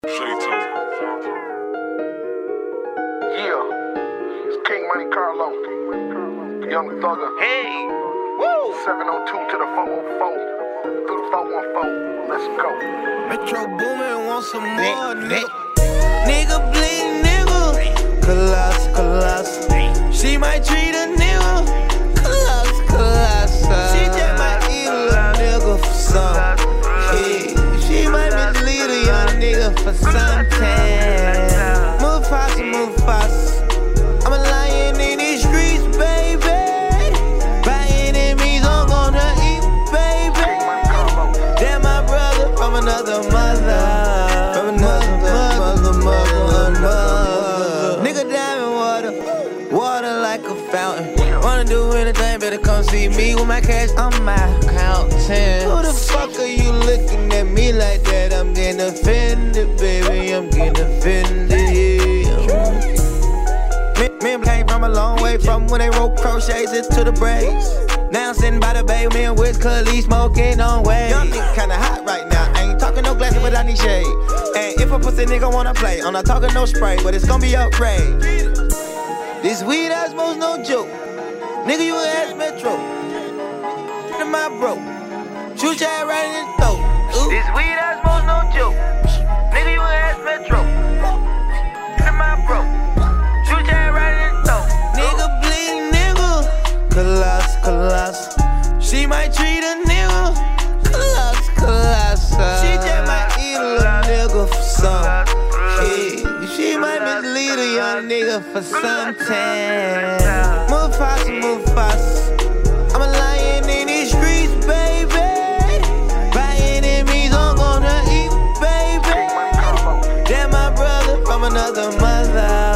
Yeah, it's King Money Carlo, Young Thugger. Hey, woo! 702 to the 404, through the 414. Let's go. Metro Boomin want some more, nigga. Nigga bleed, nigga. Colossal. She might treat a nigga. Colossal. She just might eat a little nigga for some. Yeah. She might mislead a young nigga for something. Mufasa. I'm a lion in these streets, baby. By enemies, I'm gonna eat, baby. They're my brother from another mother. From another mother. Nigga diamond water like a fountain. Wanna do anything, better come see me with my cash on my accountant. Who the fuck are you looking at me like that? I'm getting offended, baby. I'm getting offended. Me came from a long way from when they rope crochets into the braids. Now I'm sitting by the bay, me and Wiz Khalifa smoking on way. Young nigga kinda hot right now. I ain't talking no glasses, but I need shade. And if a pussy nigga wanna play, I'm not talking no spray, but it's gonna be outrage. This weed I smoke no joke. Nigga, you an ass Metro. To my bro. Shoot your ass right in the throat. Ooh. This weed I smoke no joke. Nigga, you an ass Metro. To my bro. Shoot your ass right in the throat. Nigga bleed, nigga. Colossal. She might treat a nigga. Colossal. She just might eat a little nigga for some. Yeah. She might mislead a young nigga for something. Mufasa. I'm a lion in these streets, baby. By enemies, I'm gonna eat, baby. They're my brother from another mother.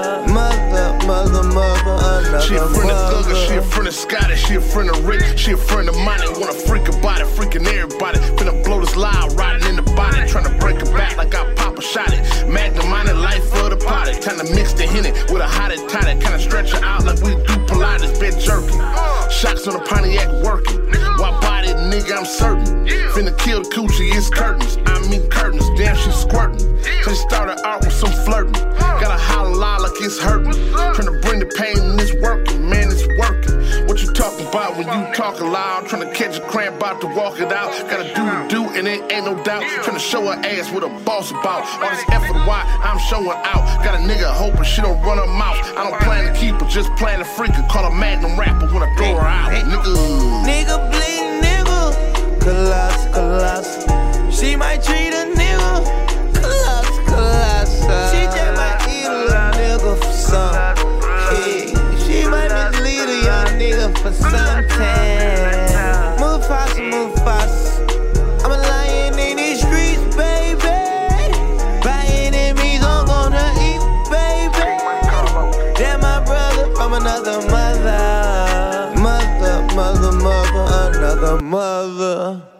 She a friend of Thugger, she a friend of Scotty, she a friend of Rick, she a friend of mine. Wanna freak about it, freaking everybody. Finna blow this loud, riding in the body, tryna break it back like I pop a shot it. Magnum-minded life for the potty, time to mix the Henny with a hottie toddy, kinda stretch her out like we do Pilates, bed jerking. Shocks on the Pontiac working, why body nigga I'm certain. Finna kill the coochie, it's curtains, I mean curtains, damn she squirting. So she started out with some flirting, gotta holler loud like it's hurting. Tryna bring the pain and it's working, man it's working. What you talking about when you talking loud? Tryna catch a cramp, about to walk it out. Gotta do and it ain't no doubt. Tryna show her ass what a boss about. All this effort why I'm showing out. Got a nigga hoping she don't run her mouth. I don't plan to keep her, just plan to freak her. Call her Magnum rapper when I throw her out. Nigga bleed, nigga. Colossal. She might treat a nigga. Colossal. She just might eat a little nigga for some. Yeah. She might mislead a young nigga for something. Mufasa. I'm a lion in these streets, baby. By enemies, I'm gonna eat, baby. They're my brother from another mother. Another mother.